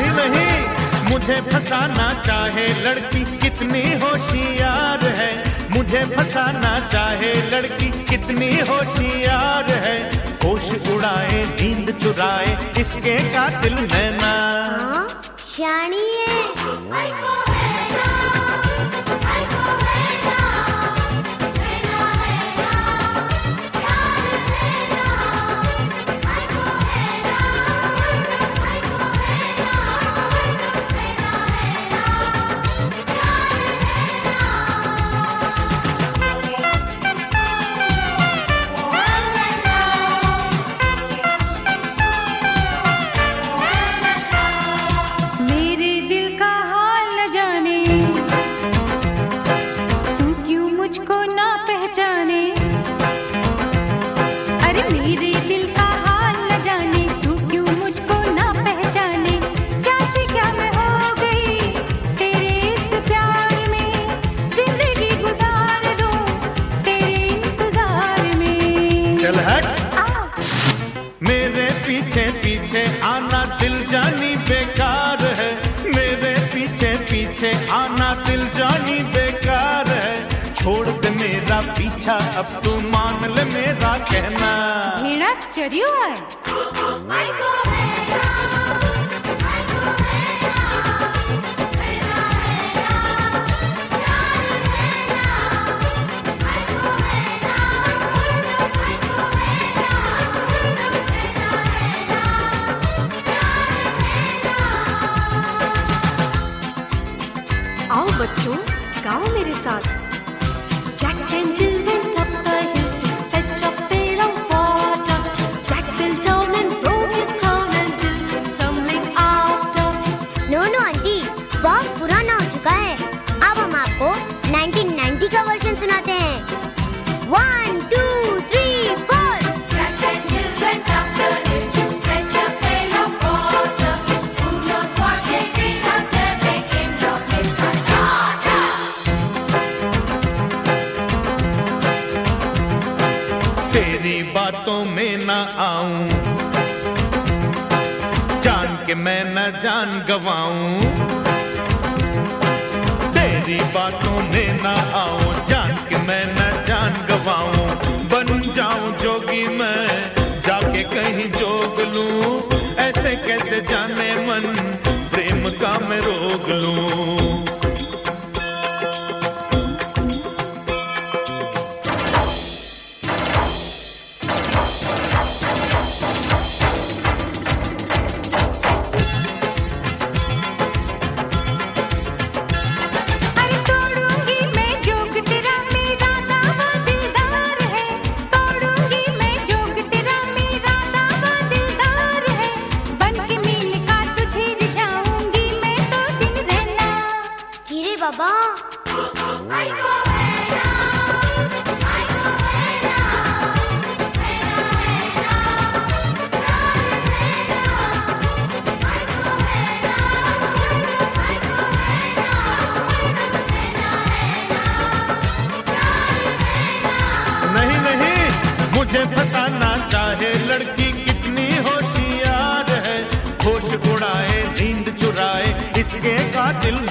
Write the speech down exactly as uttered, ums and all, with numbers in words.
नहीं नहीं, मुझे फंसाना चाहे लड़की कितनी होशियार है, मुझे फंसाना चाहे लड़की कितनी होशियार है, होश उड़ाए नींद चुराए इसके कातिल नैना। शानी है। मेरे पीछे पीछे आना दिल जानी बेकार है, मेरे पीछे पीछे आना दिल जानी बेकार है, छोड़ दे मेरा पीछा अब तू मान ले मेरा कहना। मेरा चरियो है। आओ बच्चों, गाओ मेरे साथ। Jack and Jill went up the hill to fetch a pail of water. Jack fell down and broke his crown and Jill went tumbling after. No no aunty, बहुत पुराना हो चुका है, अब हम आपको नाइनटीन नाइंटी का वर्जन सुनाते हैं। One two three four. Jack and Jill went up the hill to fetch a pail of water. Who knows what they did after they came down with the water? तेरी बातों में न आऊं, जान के मैं न जान गवाऊं, तेरी बातों में न आऊं, जान के मैं न जान गवाऊं, बन जाऊं जोगी मैं जाके कहीं जोग लूं, ऐसे कैसे जाने मन प्रेम का मैं रोग लूं। बाबा नहीं नहीं, मुझे फंसाना चाहे लड़की कितनी होशियार है, होश उड़ाए नींद चुराए इसके कातिल